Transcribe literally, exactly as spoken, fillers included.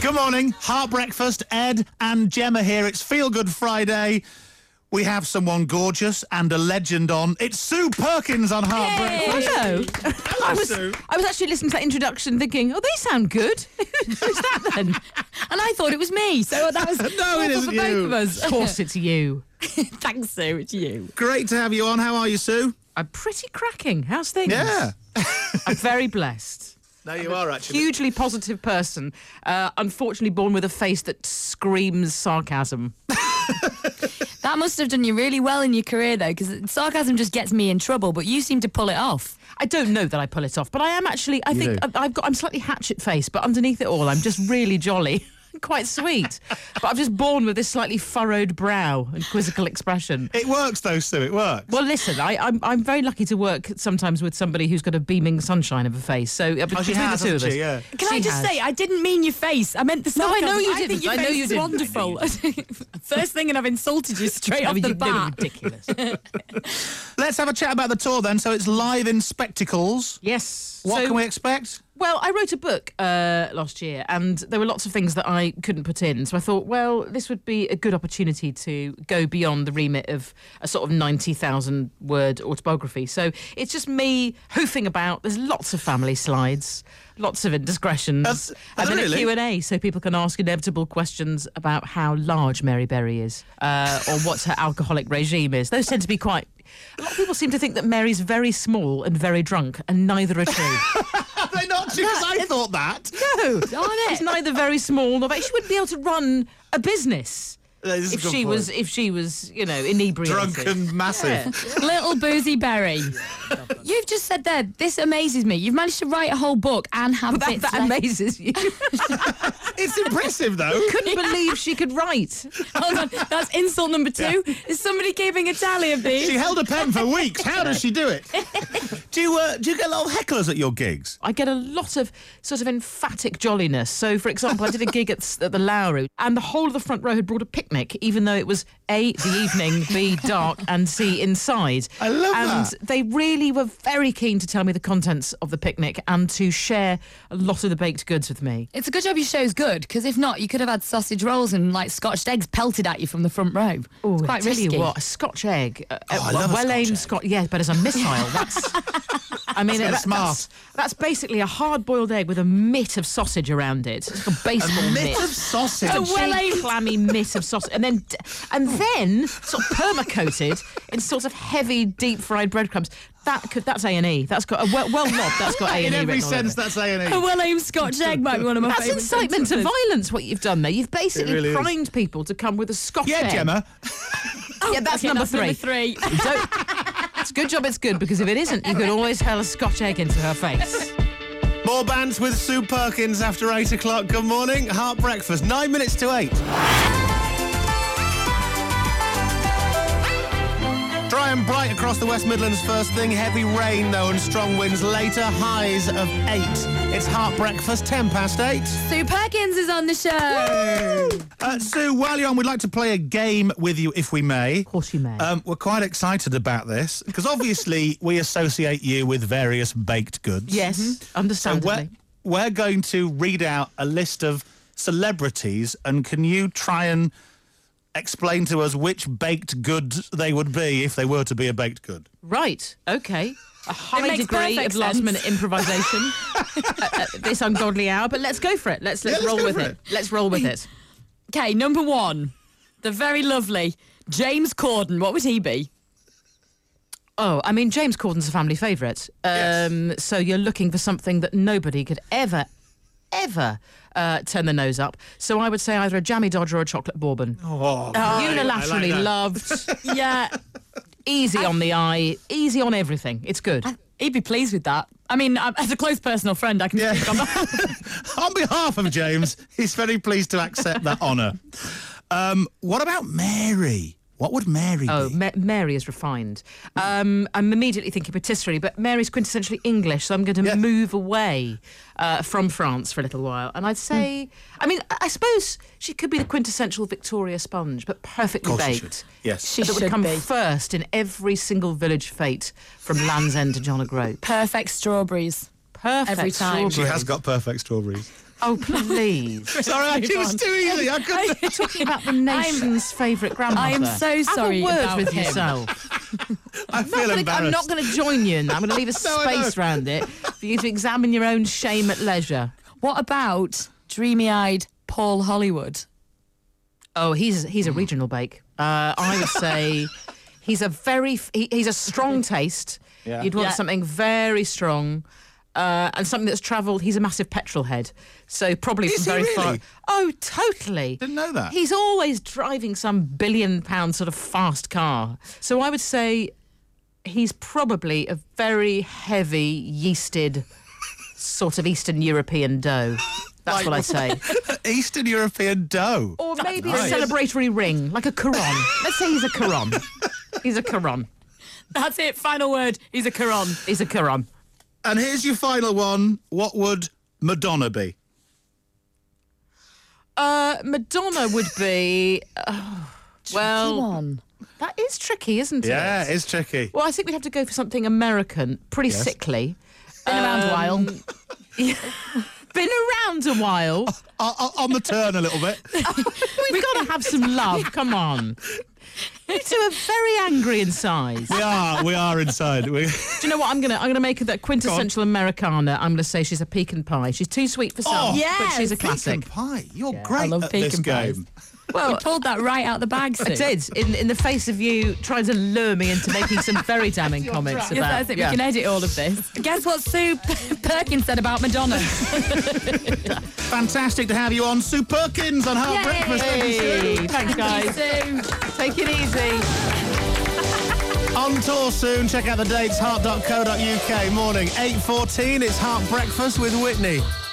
Good morning. Heart Breakfast, Ed and Gemma here. It's Feel Good Friday. We have someone gorgeous and a legend on. It's Sue Perkins on Heart Hey. Breakfast. Hello. Hello, I was, Sue. I was actually listening to that introduction thinking, oh, they sound good. Who's that then? And I thought it was me, so that was No, awful it isn't for both you. of us. Of course it's you. Thanks, Sue, it's you. Great to have you on. How are you, Sue? I'm pretty cracking. How's things? Yeah. I'm very blessed. No, you are actually. Hugely positive person, uh, unfortunately born with a face that screams sarcasm. That must have done you really well in your career, though, because sarcasm just gets me in trouble, but you seem to pull it off. I don't know that I pull it off, but I am actually, I You think do. I- I've got, I'm slightly hatchet face, but underneath it all, I'm just really jolly. Quite sweet. But I'm just born with this slightly furrowed brow and quizzical expression. It works, though, Sue. It works. Well, listen, I, I'm I'm very lucky to work sometimes with somebody who's got a beaming sunshine of a face. So uh, Oh, she between has, the two of hasn't us, she? Yeah. Can I She just has. say, I didn't mean your face. I meant the No, I sarcasm. know you I didn't. think your I know face you is didn't. wonderful. First thing, and I've insulted you straight I off mean, the you- they were bat. ridiculous. Let's have a chat about the tour, then. So it's live in Spectacles. Yes. What So- can we expect? Well, I wrote a book uh, last year, and there were lots of things that I couldn't put in. So I thought, well, this would be a good opportunity to go beyond the remit of a sort of ninety thousand word autobiography. So it's just me hoofing about. There's lots of family slides, lots of indiscretions, That's- and then really? a Q and A, so people can ask inevitable questions about how large Mary Berry is, uh, or what her alcoholic regime is. Those tend to be quite... A lot of people seem to think that Mary's very small and very drunk, and neither are true. Are they not? Because I thought that. No, Darn it. she's neither very small nor very. She wouldn't be able to run a business That is a if good she point. was if she was you know inebriated. Drunk and massive. Little boozy berry. You've just said there, this amazes me. You've managed to write a whole book and have That, bits that left. amazes you. It's impressive, though. Couldn't believe she could write. Hold on, that's insult number two. Is somebody keeping a tally of these? She held a pen for weeks. How does she do it? Do you uh, do you get a lot of hecklers at your gigs? I get a lot of sort of emphatic jolliness. So, for example, I did a gig at, s- at the Lowry, and the whole of the front row had brought a picnic, even though it was A, the evening, B, dark, and C, inside. I love and that. they really were very keen to tell me the contents of the picnic and to share a lot of the baked goods with me. It's a good job your show's good, because if not, you could have had sausage rolls and like scotched eggs pelted at you from the front row. Oh, it's I quite tell risky. you what, a Scotch egg, uh, Oh, I a love a well-aimed Scotch Scotch, yeah, but as a missile, that's. I mean, That's that- smart. that's, that's basically a hard-boiled egg with a mitt of sausage around it. It's like a baseball A mitt. mitt of sausage. A A big, well-aimed- clammy mitt of sausage, and then d- and then sort of perma-coated in sort of heavy, deep-fried breadcrumbs. That could that's A and E. That's got a well, well lobbed. That's got A and E. In every written all over sense, it. that's A and A E. well-aimed Scotch egg might be one of my That's favourite incitement to sentences. violence. What you've done there, you've basically really is. primed people to come with a Scotch Yeah, egg. Gemma. Yeah, that's Okay, number that's three. number three. Don't. It's a good job it's good, because if it isn't, you could always hurl a Scotch egg into her face. More bands with Sue Perkins after eight o'clock. Good morning. Heart Breakfast. Nine minutes to eight. Dry and bright across the West Midlands first thing. Heavy rain, though, and strong winds later. Highs of eight. It's Heart Breakfast, ten past eight. Sue Perkins is on the show. Uh, Sue, while you're on, we'd like to play a game with you, if we may. Of course you may. Um, we're quite excited about this, because obviously we associate you with various baked goods. yes, So understandably. we're, we're going to read out a list of celebrities, and can you try and explain to us which baked good they would be if they were to be a baked good? Right, okay. A high makes degree perfect of last sense. minute improvisation at, at this ungodly hour, but let's go for it. Let's let's Yeah, let's roll go with for it. it. Let's roll with it. Okay, number one, the very lovely James Corden. What would he be? Oh, I mean, James Corden's a family favourite. Um, So you're looking for something that nobody could ever, ever uh, turn the nose up. So I would say either a jammy dodger or a chocolate bourbon. Oh, Unilaterally loved. Yeah, Easy on the eye, easy on everything. It's good. he'd be pleased with that. I mean, um, as a close personal friend, I can Yeah. speak on that. On behalf of James, he's very pleased to accept that honour. Um, what about Mary? What would Mary Oh, be? Ma- Mary is refined. Um, I'm immediately thinking patisserie, but Mary's quintessentially English, so I'm going to Yeah. move away uh, from France for a little while. And I'd say, I mean, I I suppose she could be the quintessential Victoria sponge, but perfectly Of course she baked. should. Yes. She that would should come be. first in every single village fete from Land's End to John O'Groats. Perfect strawberries. Perfect Every time. She strawberries. has got perfect strawberries. Oh, please. Sorry, I- it was too easy. I couldn't. You're talking about the nation's favourite grandmother. I am so sorry Have a word about with him. yourself. I I'm feel not gonna- embarrassed. I'm not going to join you in that. I'm going to leave a No, I know. space around it for you to examine your own shame at leisure. What about dreamy-eyed Paul Hollywood? Oh, he's he's a regional bake. Uh, I would say he's a very he, he's a strong taste. Yeah. You'd want Yeah. something very strong. Uh, and something that's travelled. He's a massive petrol head, so probably Is from he very far. really? Oh, totally. Didn't know that. He's always driving some billion-pound sort of fast car. So I would say he's probably a very heavy yeasted sort of Eastern European dough. That's Like- what I say. Eastern European dough. Or maybe nice. a celebratory ring, like a Caron. Let's say he's a Caron. He's a Caron. That's it. Final word. He's a Caron. He's a Caron. And here's your final one. What would Madonna be? Uh, Madonna would be. Oh, well, Come on. that is tricky, isn't it? Yeah, it's tricky. Well, I think we'd have to go for something American, pretty Yes. sickly. Been around a while. Um, yeah. Been around a while. Uh, uh, on the turn a little bit. We've got to have some love. Come on. You two are very angry inside. We are. We are inside. We... Do you know what? I'm gonna I'm gonna make her that quintessential Americana. I'm gonna say she's a pecan pie. She's too sweet for some, Oh, but yes, she's a Pecan classic. pie. You're I great love at this pecan pies. game. Well, You pulled that right out the bag, Sue. I did in in the face of you trying to lure me into making some very damning comments Yes, about. that's it. yeah. We can edit all of this. Guess what Sue Perkins said about Madonna? Fantastic to have you on, Sue Perkins on Heart Yay. Breakfast. Thank you, Sue. Hey, thanks, guys. Sue. Take it easy. On tour soon. Check out the dates, heart dot co dot uk. Morning, eight fourteen. It's Heart Breakfast with Whitney.